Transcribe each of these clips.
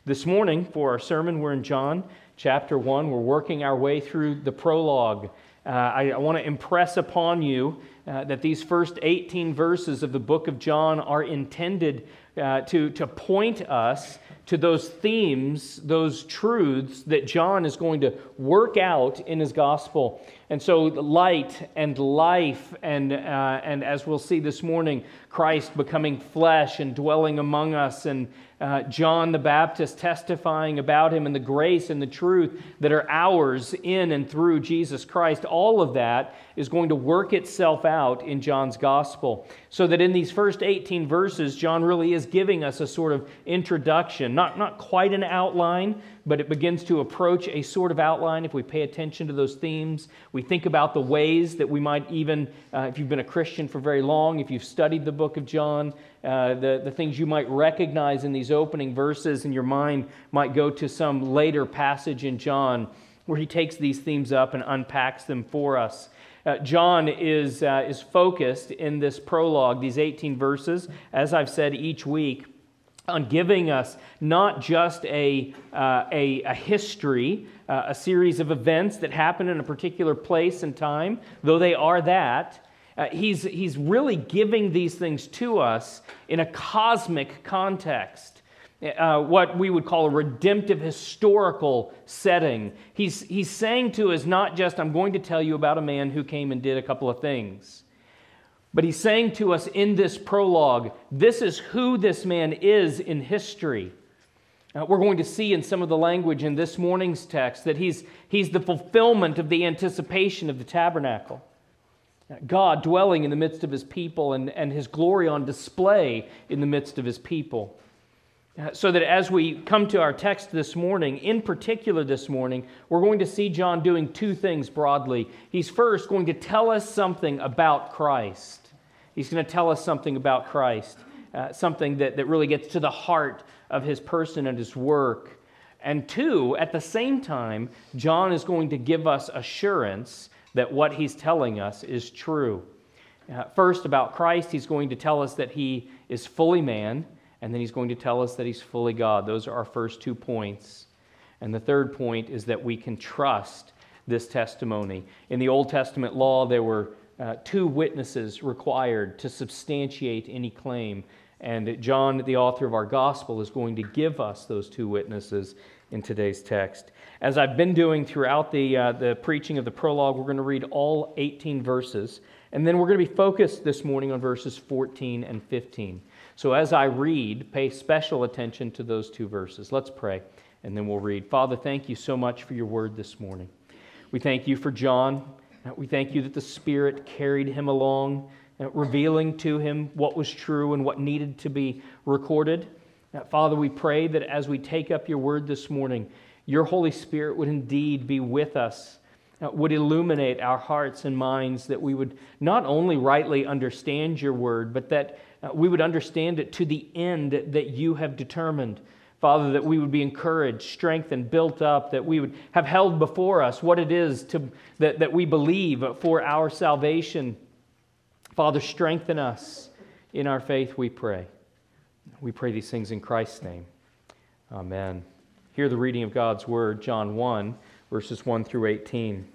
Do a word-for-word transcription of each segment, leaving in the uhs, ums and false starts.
This morning, for our sermon, we're in John chapter one. We're working our way through the prologue. Uh, I, I want to impress upon you uh, that these first eighteen verses of the book of John are intended uh, to, to point us to those themes, those truths that John is going to work out in his gospel. And so light and life, and uh, and as we'll see this morning, Christ becoming flesh and dwelling among us, and uh, John the Baptist testifying about him, and the grace and the truth that are ours in and through Jesus Christ. All of that is going to work itself out in John's gospel. So that in these first eighteen verses, John really is giving us a sort of introduction, not, not quite an outline, but it begins to approach a sort of outline if we pay attention to those themes. We think about the ways that we might even, uh, if you've been a Christian for very long, if you've studied the book of John, uh, the, the things you might recognize in these opening verses, and your mind might go to some later passage in John where he takes these themes up and unpacks them for us. Uh, John is, uh, is focused in this prologue, these eighteen verses, as I've said each week, on giving us not just a, uh, a, a history, uh, a series of events that happen in a particular place and time, though they are that. Uh, he's, he's really giving these things to us in a cosmic context, uh, what we would call a redemptive historical setting. He's, he's saying to us not just, I'm going to tell you about a man who came and did a couple of things, but he's saying to us in this prologue, this is who this man is in history. Uh, we're going to see in some of the language in this morning's text that he's, he's the fulfillment of the anticipation of the tabernacle. God dwelling in the midst of his people, and, and his glory on display in the midst of his people. Uh, so that as we come to our text this morning, in particular this morning, we're going to see John doing two things broadly. He's first going to tell us something about Christ. He's going to tell us something about Christ, uh, something that, that really gets to the heart of his person and his work. And two, at the same time, John is going to give us assurance that what he's telling us is true. Uh, first, about Christ, he's going to tell us that he is fully man, and then he's going to tell us that he's fully God. Those are our first two points. And the third point is that we can trust this testimony. In the Old Testament law, there were uh, two witnesses required to substantiate any claim. And John, the author of our gospel, is going to give us those two witnesses in today's text. As I've been doing throughout the, uh, the preaching of the prologue, we're going to read all eighteen verses. And then we're going to be focused this morning on verses fourteen and fifteen. So as I read, pay special attention to those two verses. Let's pray, and then we'll read. Father, thank you so much for your word this morning. We thank you for John. We thank you that the Spirit carried him along, revealing to him what was true and what needed to be recorded. Father, we pray that as we take up your word this morning, your Holy Spirit would indeed be with us, would illuminate our hearts and minds, that we would not only rightly understand your word, but that we would understand it to the end that you have determined. Father, that we would be encouraged, strengthened, built up, that we would have held before us what it is to, that, that we believe for our salvation. Father, strengthen us in our faith, we pray. We pray these things in Christ's name. Amen. Hear the reading of God's word, John one, verses one through eighteen.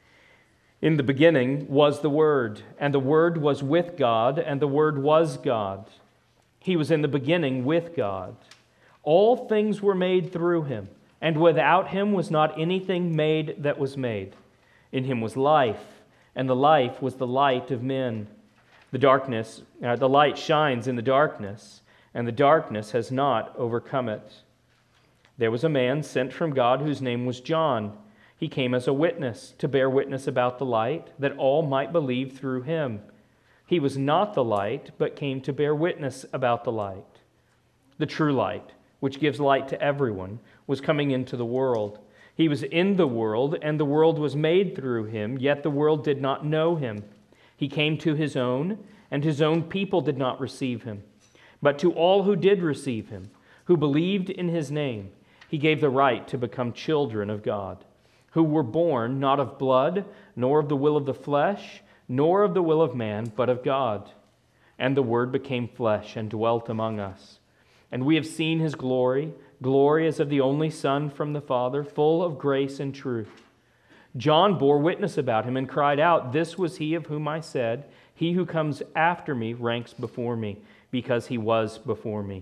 In the beginning was the Word, and the Word was with God, and the Word was God. He was in the beginning with God. All things were made through him, and without him was not anything made that was made. In him was life, and the life was the light of men. The darkness, uh, the light shines in the darkness, and the darkness has not overcome it. There was a man sent from God whose name was John. He came as a witness, to bear witness about the light, that all might believe through him. He was not the light, but came to bear witness about the light. The true light, which gives light to everyone, was coming into the world. He was in the world, and the world was made through him, yet the world did not know him. He came to his own, and his own people did not receive him. But to all who did receive him, who believed in his name, he gave the right to become children of God, who were born not of blood, nor of the will of the flesh, nor of the will of man, but of God. And the Word became flesh and dwelt among us. And we have seen his glory, glory as of the only Son from the Father, full of grace and truth. John bore witness about him and cried out, 'This was he of whom I said, He who comes after me ranks before me, because he was before me.'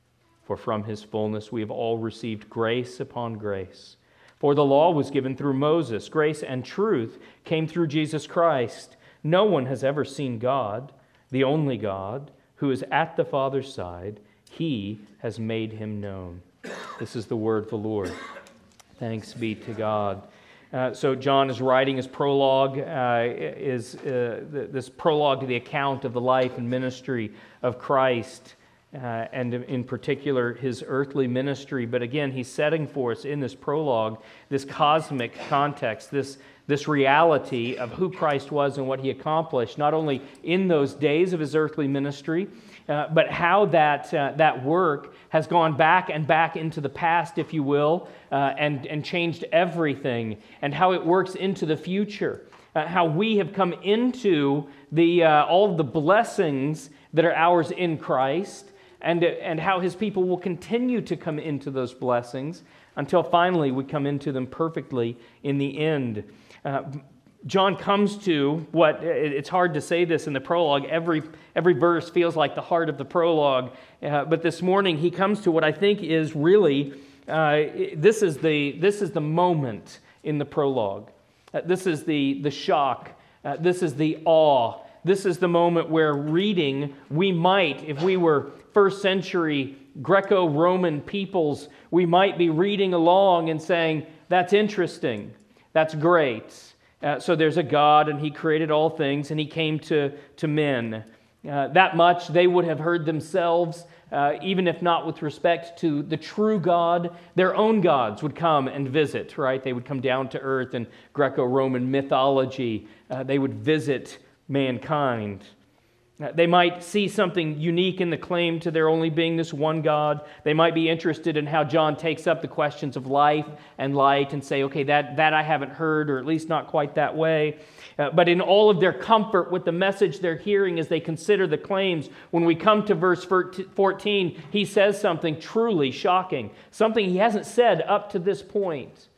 For from his fullness we have all received grace upon grace. For the law was given through Moses, grace and truth came through Jesus Christ. No one has ever seen God, the only God, who is at the Father's side. He has made him known." This is the word of the Lord. Thanks be to God. Uh, so John is writing his prologue, uh, is uh, this prologue to the account of the life and ministry of Christ. Uh, and in particular, his earthly ministry. But again, he's setting for us in this prologue this cosmic context, this, this reality of who Christ was and what he accomplished, not only in those days of his earthly ministry, uh, but how that, uh, that work has gone back and back into the past, if you will, uh, and, and changed everything, and how it works into the future, uh, how we have come into the, uh, all of the blessings that are ours in Christ, And, and how his people will continue to come into those blessings until finally we come into them perfectly in the end. Uh, John comes to what, it's hard to say this in the prologue, every, every verse feels like the heart of the prologue, uh, but this morning he comes to what I think is really, uh, this is the, this is the moment in the prologue. Uh, this is the, the shock, uh, this is the awe. This is the moment where reading, we might, if we were first century Greco-Roman peoples, we might be reading along and saying, that's interesting, that's great. Uh, so there's a God and he created all things and he came to, to men. Uh, that much they would have heard themselves, uh, even if not with respect to the true God, their own gods would come and visit, right? They would come down to earth in Greco-Roman mythology. Uh, they would visit mankind. They might see something unique in the claim to there only being this one God. They might be interested in how John takes up the questions of life and light and say, okay, that, that I haven't heard, or at least not quite that way. Uh, but in all of their comfort with the message they're hearing as they consider the claims, when we come to verse fourteen, he says something truly shocking, something he hasn't said up to this point.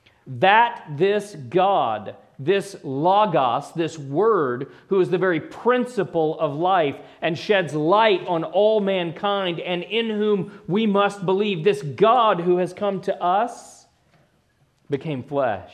That this God, this Logos, this Word, who is the very principle of life and sheds light on all mankind and in whom we must believe, this God who has come to us, became flesh.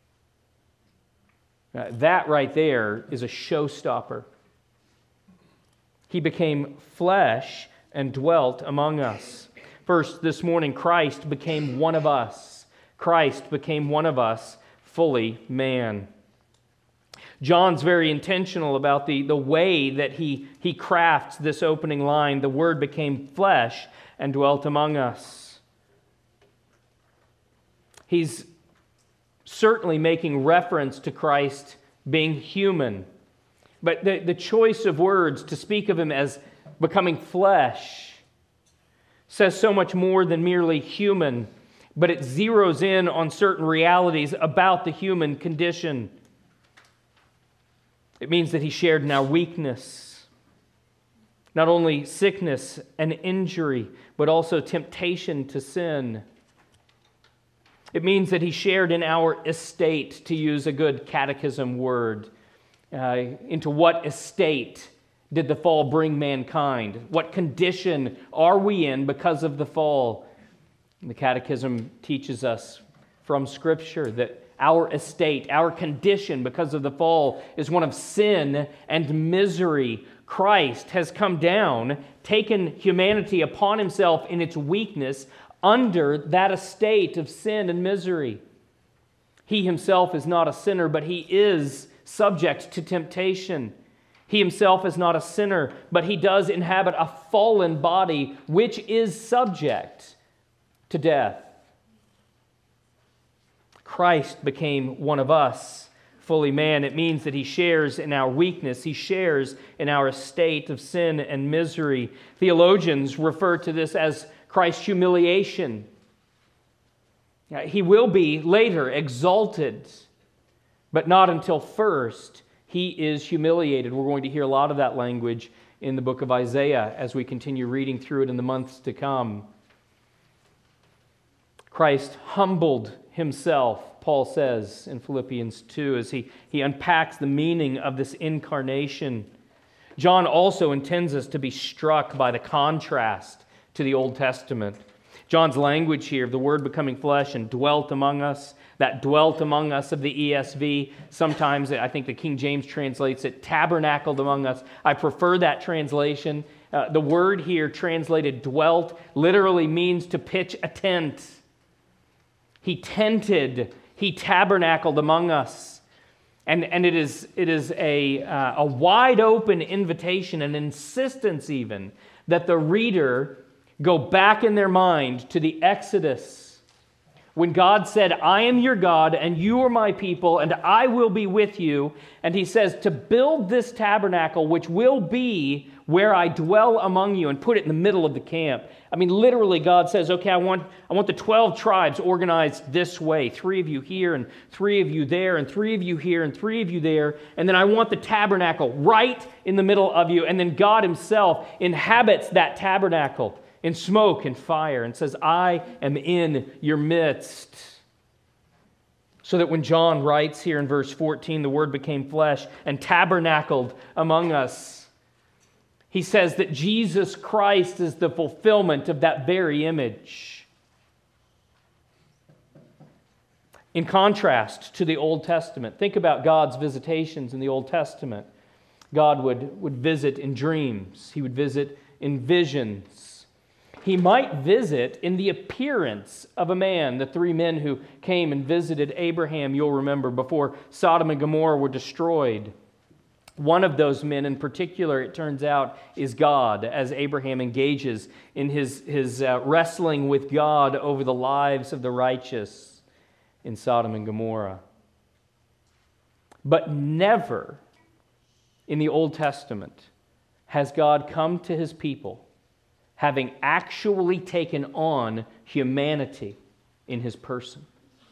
Uh, that right there is a showstopper. He became flesh and dwelt among us. First, this morning, Christ became one of us. Christ became one of us, fully man. John's very intentional about the, the way that he, he crafts this opening line. The Word became flesh and dwelt among us. He's certainly making reference to Christ being human. But the, the choice of words to speak of him as becoming flesh says so much more than merely human, but it zeroes in on certain realities about the human condition. It means that he shared in our weakness, not only sickness and injury, but also temptation to sin. It means that he shared in our estate, to use a good catechism word. Uh, into what estate did the fall bring mankind? What condition are we in because of the fall? The Catechism teaches us from Scripture that our estate, our condition because of the fall is one of sin and misery. Christ has come down, taken humanity upon himself in its weakness under that estate of sin and misery. He himself is not a sinner, but he is subject to temptation. He himself is not a sinner, but he does inhabit a fallen body which is subject to death. Christ became one of us, fully man. It means that he shares in our weakness. He shares in our estate of sin and misery. Theologians refer to this as Christ's humiliation. He will be later exalted, but not until first he is humiliated. We're going to hear a lot of that language in the book of Isaiah as we continue reading through it in the months to come. Christ humbled himself, Paul says in Philippians two, as he, he unpacks the meaning of this incarnation. John also intends us to be struck by the contrast to the Old Testament. John's language here of the Word becoming flesh and dwelt among us, that dwelt among us of the E S V, sometimes I think the King James translates it tabernacled among us. I prefer that translation. Uh, the word here translated dwelt literally means to pitch a tent. He tented, he tabernacled among us. And, and it is, it is a, uh, a wide open invitation, an insistence even, that the reader go back in their mind to the Exodus, when God said, I am your God, and you are my people, and I will be with you. And he says, to build this tabernacle, which will be where I dwell among you, and put it in the middle of the camp. I mean, literally, God says, okay, I want, I want the twelve tribes organized this way. Three of you here, and three of you there, and three of you here, and three of you there. And then I want the tabernacle right in the middle of you. And then God himself inhabits that tabernacle in smoke and fire, and says, I am in your midst. So that when John writes here in verse fourteen, the Word became flesh and tabernacled among us, he says that Jesus Christ is the fulfillment of that very image. In contrast to the Old Testament, think about God's visitations in the Old Testament. God would, would visit in dreams. He would visit in visions. He might visit in the appearance of a man. The three men who came and visited Abraham, you'll remember, before Sodom and Gomorrah were destroyed. One of those men in particular, it turns out, is God, as Abraham engages in his, his uh, wrestling with God over the lives of the righteous in Sodom and Gomorrah. But never in the Old Testament has God come to his people having actually taken on humanity in his person.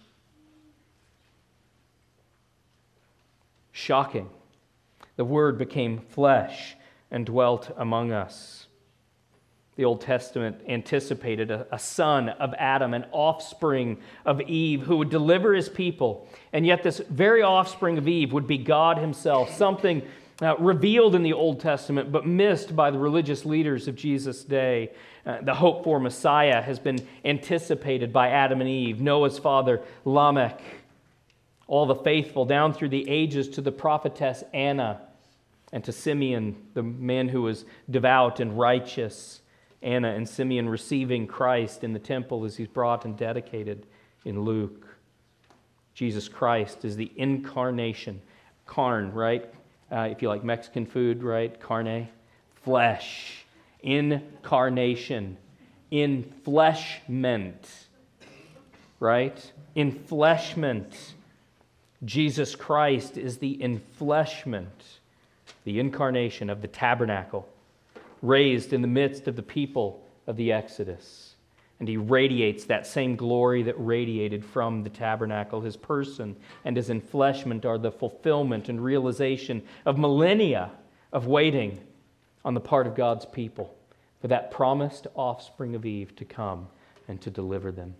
Shocking. The Word became flesh and dwelt among us. The Old Testament anticipated a, a son of Adam, an offspring of Eve, who would deliver his people. And yet this very offspring of Eve would be God himself, something Uh, revealed in the Old Testament, but missed by the religious leaders of Jesus' day. Uh, the hope for Messiah has been anticipated by Adam and Eve, Noah's father Lamech, all the faithful down through the ages to the prophetess Anna, and to Simeon, the man who was devout and righteous. Anna and Simeon receiving Christ in the temple as he's brought and dedicated in Luke. Jesus Christ is the incarnation. Carn, right? Uh, if you like Mexican food, right? Carne, flesh, incarnation, infleshment, right? Infleshment. Jesus Christ is the infleshment, the incarnation of the tabernacle, raised in the midst of the people of the Exodus. And he radiates that same glory that radiated from the tabernacle. His person and his enfleshment are the fulfillment and realization of millennia of waiting on the part of God's people for that promised offspring of Eve to come and to deliver them.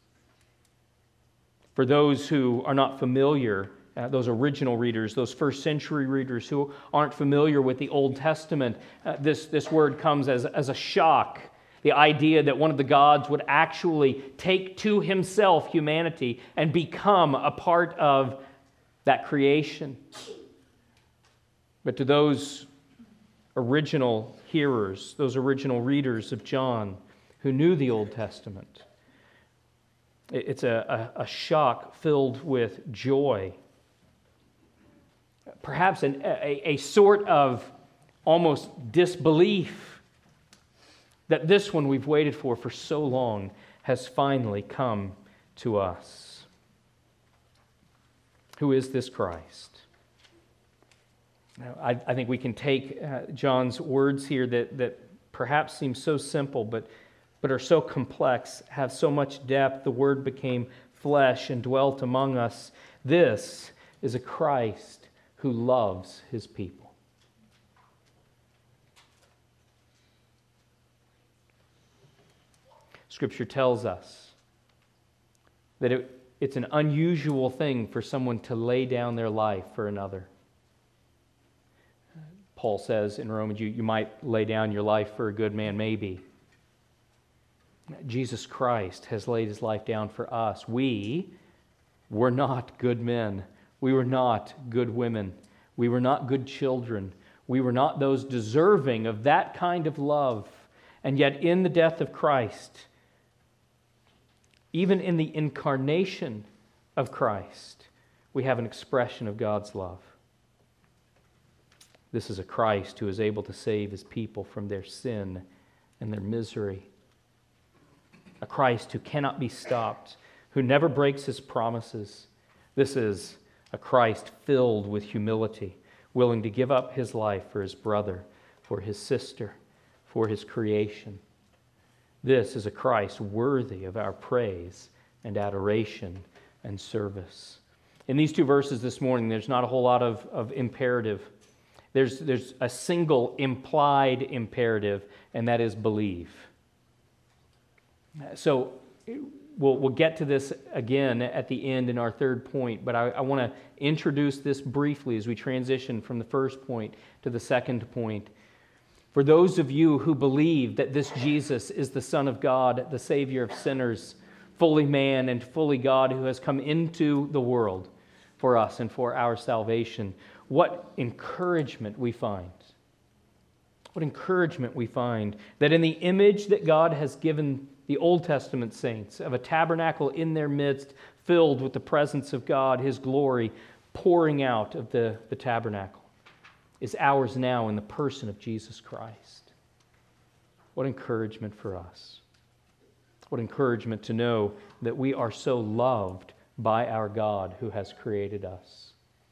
For those who are not familiar, uh, those original readers, those first century readers who aren't familiar with the Old Testament, uh, this, this word comes as, as a shock. The idea that one of the gods would actually take to himself humanity and become a part of that creation. But to those original hearers, those original readers of John who knew the Old Testament, it's a, a, a shock filled with joy. Perhaps an, a, a sort of almost disbelief that this one we've waited for for so long has finally come to us. Who is this Christ? Now, I, I think we can take uh, John's words here that, that perhaps seem so simple, but, but are so complex, have so much depth. The Word became flesh and dwelt among us. This is a Christ who loves his people. Scripture tells us that it, it's an unusual thing for someone to lay down their life for another. Paul says in Romans, you, you might lay down your life for a good man, maybe. Jesus Christ has laid his life down for us. We were not good men. We were not good women. We were not good children. We were not those deserving of that kind of love. And yet in the death of Christ, even in the incarnation of Christ, we have an expression of God's love. This is a Christ who is able to save his people from their sin and their misery. A Christ who cannot be stopped, who never breaks his promises. This is a Christ filled with humility, willing to give up his life for his brother, for his sister, for his creation. This is a Christ worthy of our praise and adoration and service. In these two verses this morning, there's not a whole lot of, of imperative. There's, there's a single implied imperative, and that is believe. So we'll, we'll get to this again at the end in our third point, but I, I want to introduce this briefly as we transition from the first point to the second point. For those of you who believe that this Jesus is the Son of God, the Savior of sinners, fully man and fully God, who has come into the world for us and for our salvation, what encouragement we find. What encouragement we find that in the image that God has given the Old Testament saints of a tabernacle in their midst, filled with the presence of God, his glory pouring out of the, the tabernacle, is ours now in the person of Jesus Christ. What encouragement for us. What encouragement to know that we are so loved by our God who has created us.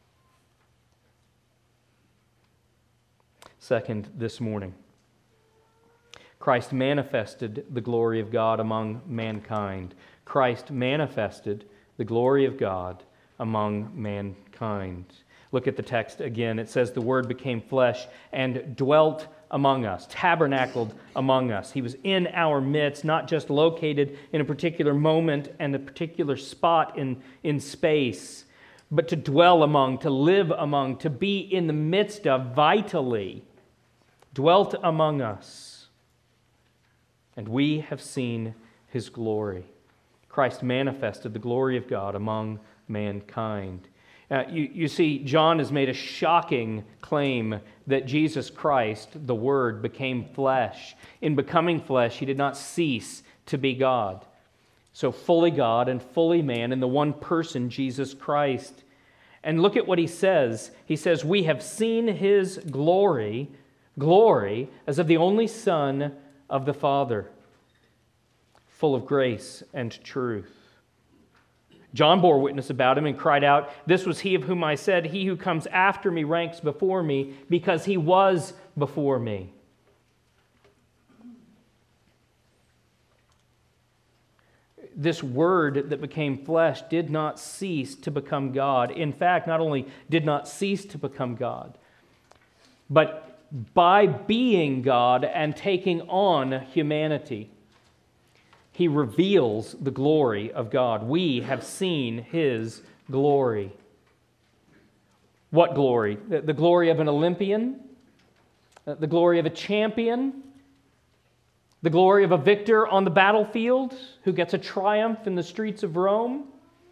Second, this morning, Christ manifested the glory of God among mankind. Christ manifested the glory of God among mankind. Look at the text again. It says the Word became flesh and dwelt among us, tabernacled among us. He was in our midst, not just located in a particular moment and a particular spot in, in space, but to dwell among, to live among, to be in the midst of, vitally, dwelt among us. And we have seen his glory. Christ manifested the glory of God among mankind. Uh, you, you see, John has made a shocking claim that Jesus Christ, the Word, became flesh. In becoming flesh, he did not cease to be God. So fully God and fully man in the one person, Jesus Christ. And look at what he says. He says, we have seen his glory, glory as of the only Son of the Father, full of grace and truth. John bore witness about him and cried out, this was he of whom I said, he who comes after me ranks before me, because he was before me. This Word that became flesh did not cease to become God. In fact, not only did not cease to become God, but by being God and taking on humanity, he reveals the glory of God. We have seen his glory. What glory? The, the glory of an Olympian? The glory of a champion? The glory of a victor on the battlefield who gets a triumph in the streets of Rome?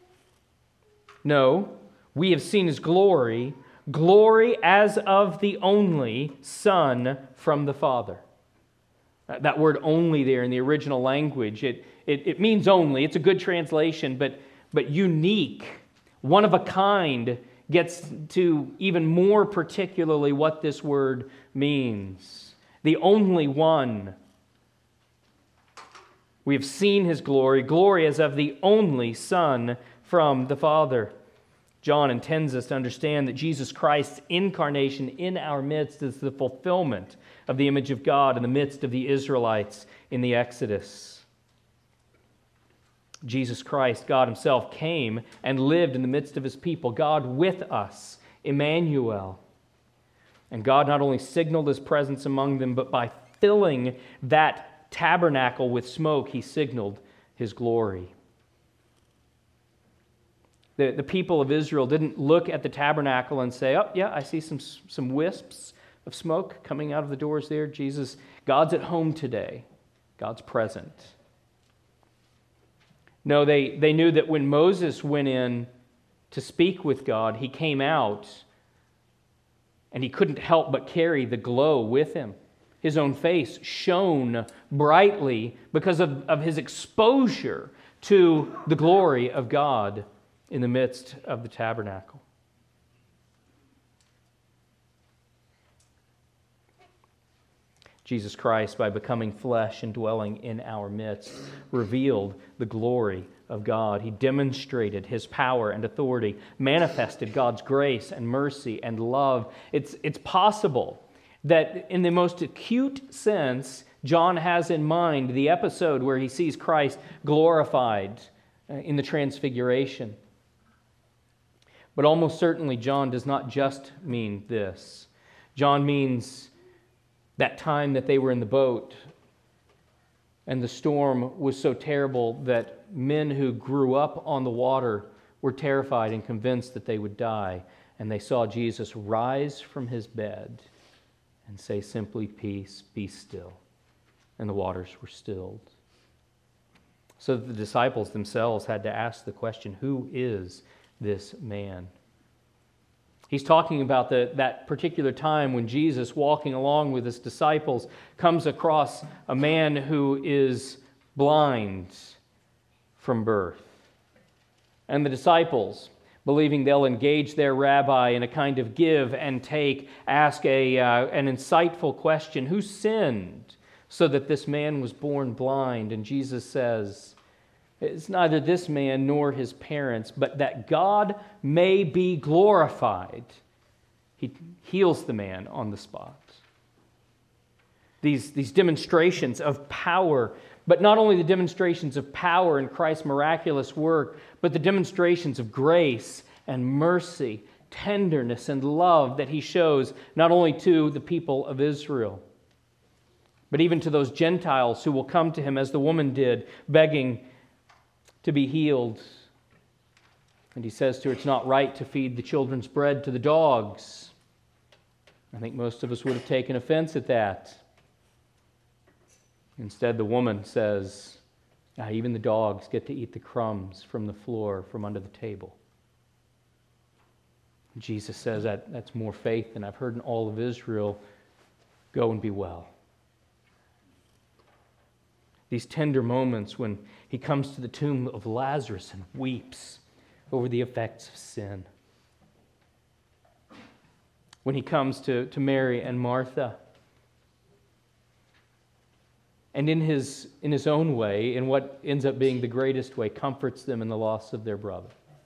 No, we have seen his glory, glory as of the only Son from the Father. That word only there in the original language, it, it, it means only. It's a good translation, but, but unique, one of a kind, gets to even more particularly what this word means. The only one. We have seen his glory, glory as of the only Son from the Father. John intends us to understand that Jesus Christ's incarnation in our midst is the fulfillment of the image of God in the midst of the Israelites in the Exodus. Jesus Christ, God himself, came and lived in the midst of his people, God with us, Emmanuel. And God not only signaled his presence among them, but by filling that tabernacle with smoke, he signaled his glory. The, the people of Israel didn't look at the tabernacle and say, oh, yeah, I see some, some wisps of smoke coming out of the doors there. Jesus, God's at home today. God's present. No, they, they knew that when Moses went in to speak with God, he came out and he couldn't help but carry the glow with him. His own face shone brightly because of, of his exposure to the glory of God in the midst of the tabernacle. Jesus Christ, by becoming flesh and dwelling in our midst, revealed the glory of God. He demonstrated his power and authority, manifested God's grace and mercy and love. It's, it's possible that in the most acute sense, John has in mind the episode where he sees Christ glorified in the Transfiguration. But almost certainly, John does not just mean this. John means that time that they were in the boat and the storm was so terrible that men who grew up on the water were terrified and convinced that they would die. And they saw Jesus rise from his bed and say simply, "Peace, be still." And the waters were stilled. So the disciples themselves had to ask the question, who is this man? He's talking about the, that particular time when Jesus, walking along with his disciples, comes across a man who is blind from birth. And the disciples, believing they'll engage their rabbi in a kind of give and take, ask a, uh, an insightful question, who sinned so that this man was born blind? And Jesus says, it's neither this man nor his parents, but that God may be glorified. He heals the man on the spot. These, these demonstrations of power, but not only the demonstrations of power in Christ's miraculous work, but the demonstrations of grace and mercy, tenderness and love that he shows not only to the people of Israel, but even to those Gentiles who will come to him as the woman did, begging to be healed. And he says to her, it's not right to feed the children's bread to the dogs. I think most of us would have taken offense at that. Instead, the woman says, ah, even the dogs get to eat the crumbs from the floor, from under the table. And Jesus says that that's more faith than I've heard in all of Israel. Go and be well. These tender moments when he comes to the tomb of Lazarus and weeps over the effects of sin. When he comes to, to Mary and Martha, and in his, in his own way, in what ends up being the greatest way, comforts them in the loss of their brother.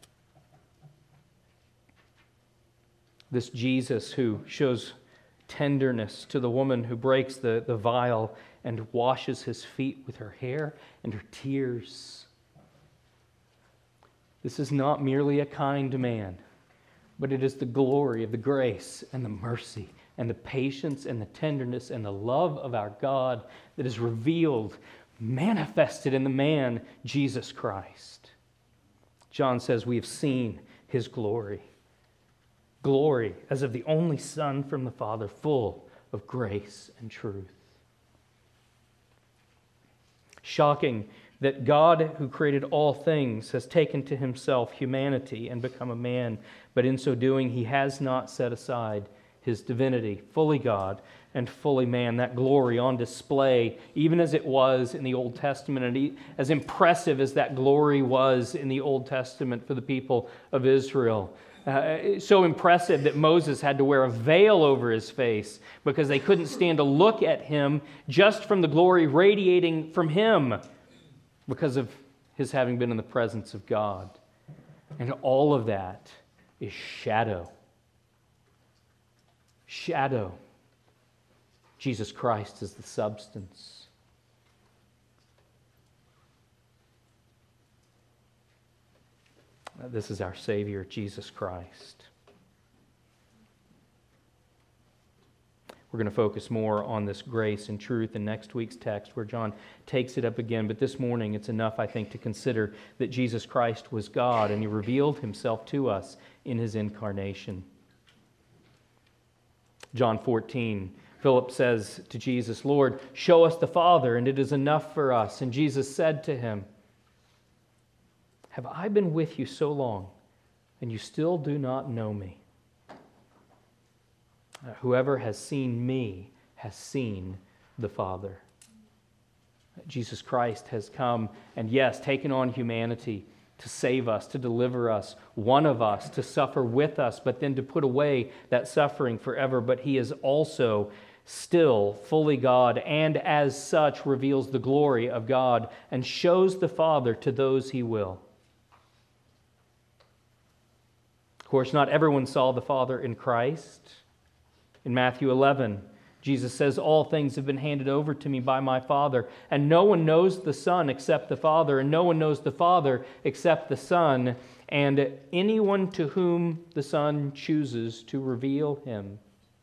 This Jesus who shows tenderness to the woman who breaks the, the vial and washes his feet with her hair and her tears. This is not merely a kind man, but it is the glory of the grace and the mercy and the patience and the tenderness and the love of our God that is revealed, manifested in the man, Jesus Christ. John says we have seen his glory. Glory as of the only Son from the Father, full of grace and truth. Shocking that God, who created all things, has taken to himself humanity and become a man, but in so doing he has not set aside his divinity, fully God and fully man, that glory on display, even as it was in the Old Testament, and as impressive as that glory was in the Old Testament for the people of Israel. Uh, so impressive that Moses had to wear a veil over his face because they couldn't stand to look at him just from the glory radiating from him because of his having been in the presence of God. And all of that is shadow. Shadow. Jesus Christ is the substance. This is our Savior, Jesus Christ. We're going to focus more on this grace and truth in next week's text where John takes it up again. But this morning it's enough, I think, to consider that Jesus Christ was God and He revealed Himself to us in His incarnation. John fourteen, Philip says to Jesus, "Lord, show us the Father, and it is enough for us." And Jesus said to him, "Have I been with you so long, and you still do not know me? Whoever has seen me has seen the Father." Jesus Christ has come and, yes, taken on humanity to save us, to deliver us, one of us, to suffer with us, but then to put away that suffering forever. But He is also still fully God, and as such reveals the glory of God and shows the Father to those He will. Of course, not everyone saw the Father in Christ. In Matthew eleven, Jesus says, "All things have been handed over to me by my Father, and no one knows the Son except the Father, and no one knows the Father except the Son, and anyone to whom the Son chooses to reveal Him."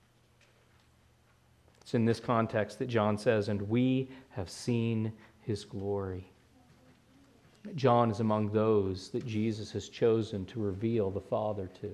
It's in this context that John says, "And we have seen His glory." John is among those that Jesus has chosen to reveal the Father to.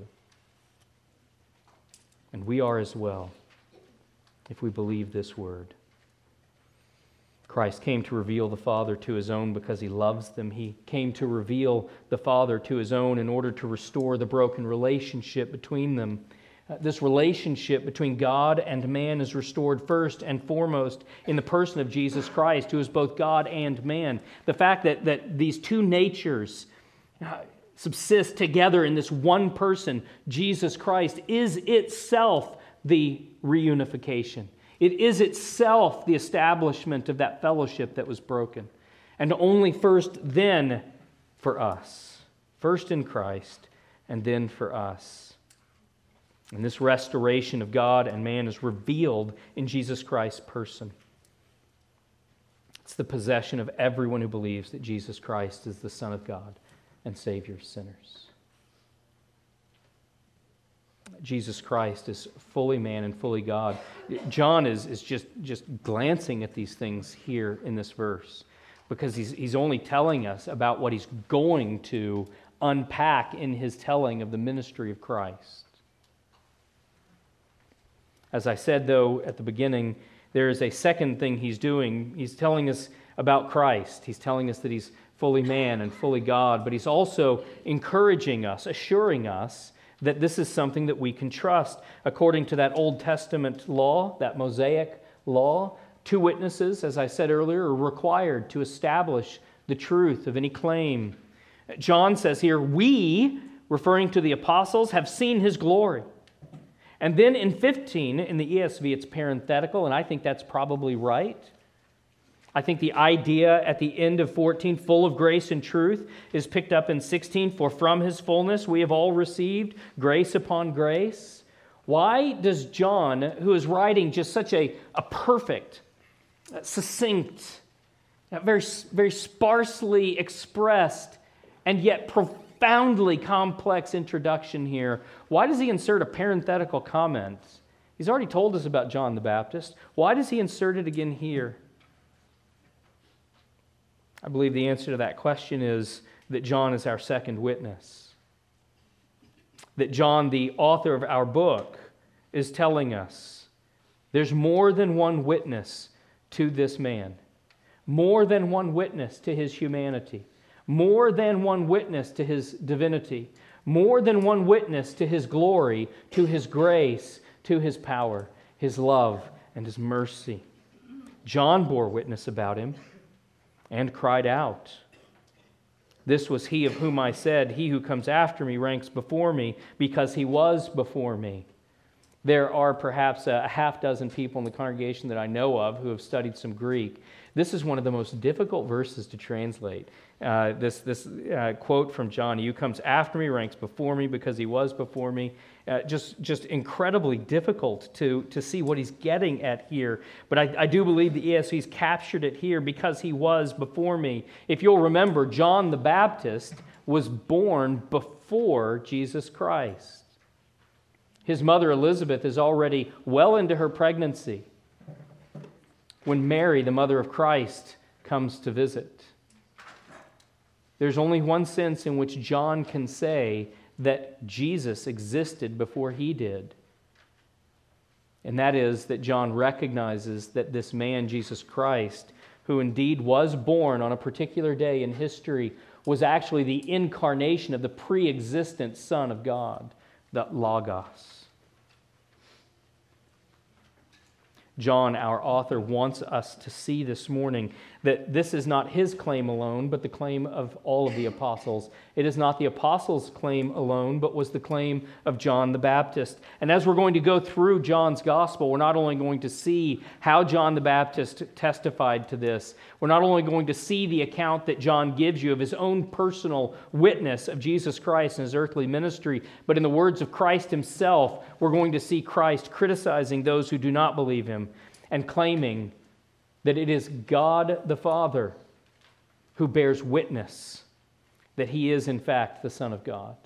And we are as well, if we believe this word. Christ came to reveal the Father to His own because He loves them. He came to reveal the Father to His own in order to restore the broken relationship between them. Uh, this relationship between God and man is restored first and foremost in the person of Jesus Christ, who is both God and man. The fact that, that these two natures uh, subsist together in this one person, Jesus Christ, is itself the reunification. It is itself the establishment of that fellowship that was broken. And only first then for us. First in Christ, and then for us. And this restoration of God and man is revealed in Jesus Christ's person. It's the possession of everyone who believes that Jesus Christ is the Son of God and Savior of sinners. Jesus Christ is fully man and fully God. John is, is just, just glancing at these things here in this verse because he's, he's only telling us about what he's going to unpack in his telling of the ministry of Christ. As I said, though, at the beginning, there is a second thing he's doing. He's telling us about Christ. He's telling us that He's fully man and fully God, but He's also encouraging us, assuring us that this is something that we can trust. According to that Old Testament law, that Mosaic law, two witnesses, as I said earlier, are required to establish the truth of any claim. John says here, "We," referring to the apostles, "have seen His glory." And then in fifteen, in the E S V, it's parenthetical, and I think that's probably right. I think the idea at the end of fourteen, full of grace and truth, is picked up in sixteen. "For from His fullness we have all received grace upon grace." Why does John, who is writing just such a, a perfect, succinct, very, very sparsely expressed, and yet profoundly complex introduction here, why does he insert a parenthetical comment? He's already told us about John the Baptist. Why does he insert it again here? I believe the answer to that question is that John is our second witness. That John, the author of our book, is telling us there's more than one witness to this man. More than one witness to His humanity. More than one witness to His divinity. More than one witness to His glory, to His grace, to His power, His love, and His mercy. John bore witness about Him and cried out, "This was He of whom I said, 'He who comes after me ranks before me,' because He was before me." There are perhaps a half dozen people in the congregation that I know of who have studied some Greek. This is one of the most difficult verses to translate. Uh, this this uh, quote from John, "He who comes after me ranks before me because He was before me." Uh, just, just incredibly difficult to, to see what he's getting at here. But I, I do believe the E S V's captured it here, because He was before me. If you'll remember, John the Baptist was born before Jesus Christ. His mother Elizabeth is already well into her pregnancy when Mary, the mother of Christ, comes to visit. There's only one sense in which John can say that Jesus existed before he did. And that is that John recognizes that this man, Jesus Christ, who indeed was born on a particular day in history, was actually the incarnation of the pre-existent Son of God, the Logos. John, our author, wants us to see this morning that this is not his claim alone, but the claim of all of the apostles. It is not the apostles' claim alone, but was the claim of John the Baptist. And as we're going to go through John's gospel, we're not only going to see how John the Baptist testified to this, we're not only going to see the account that John gives you of his own personal witness of Jesus Christ and his earthly ministry, but in the words of Christ himself, we're going to see Christ criticizing those who do not believe him and claiming that it is God the Father who bears witness that he is in fact the Son of God.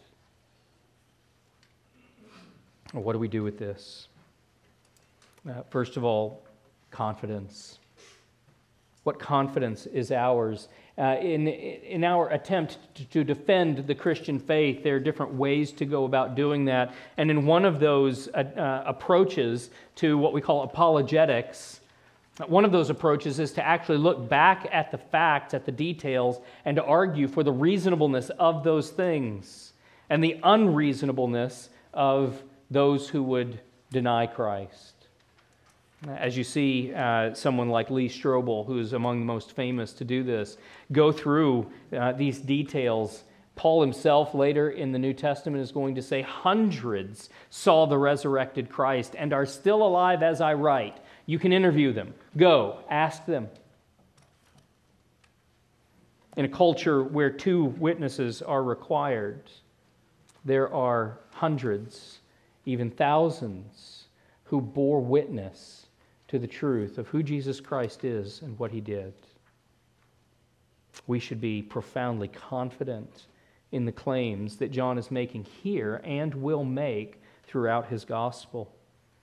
Well, what do we do with this? Uh, first of all, confidence. What confidence is ours? Uh, in, in our attempt to, to defend the Christian faith, there are different ways to go about doing that. And in one of those uh, uh, approaches to what we call apologetics, one of those approaches is to actually look back at the facts, at the details, and to argue for the reasonableness of those things and the unreasonableness of those who would deny Christ. As you see uh, someone like Lee Strobel, who is among the most famous to do this, go through uh, these details. Paul himself later in the New Testament is going to say hundreds saw the resurrected Christ and are still alive as I write. You can interview them. Go, ask them. In a culture where two witnesses are required, there are hundreds, even thousands, who bore witness to the truth of who Jesus Christ is and what he did. We should be profoundly confident in the claims that John is making here and will make throughout his gospel.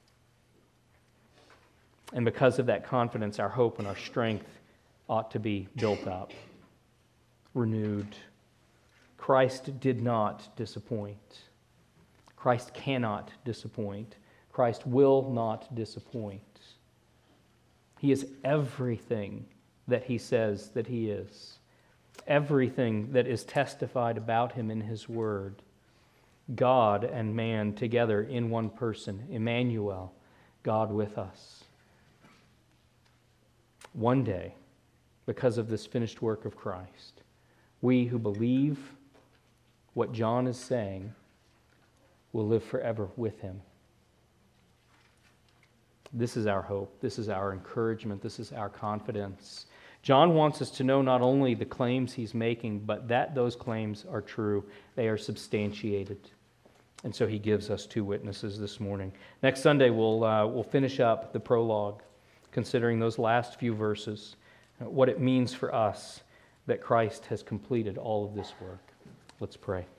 And because of that confidence, our hope and our strength ought to be built up, renewed. Christ did not disappoint. Christ cannot disappoint. Christ will not disappoint. He is everything that he says that he is. Everything that is testified about him in his word. God and man together in one person. Emmanuel, God with us. One day, because of this finished work of Christ, we who believe what John is saying will live forever with him. This is our hope. This is our encouragement. This is our confidence. John wants us to know not only the claims he's making, but that those claims are true. They are substantiated. And so he gives us two witnesses this morning. Next Sunday, we'll, uh, we'll finish up the prologue, considering those last few verses, what it means for us that Christ has completed all of this work. Let's pray.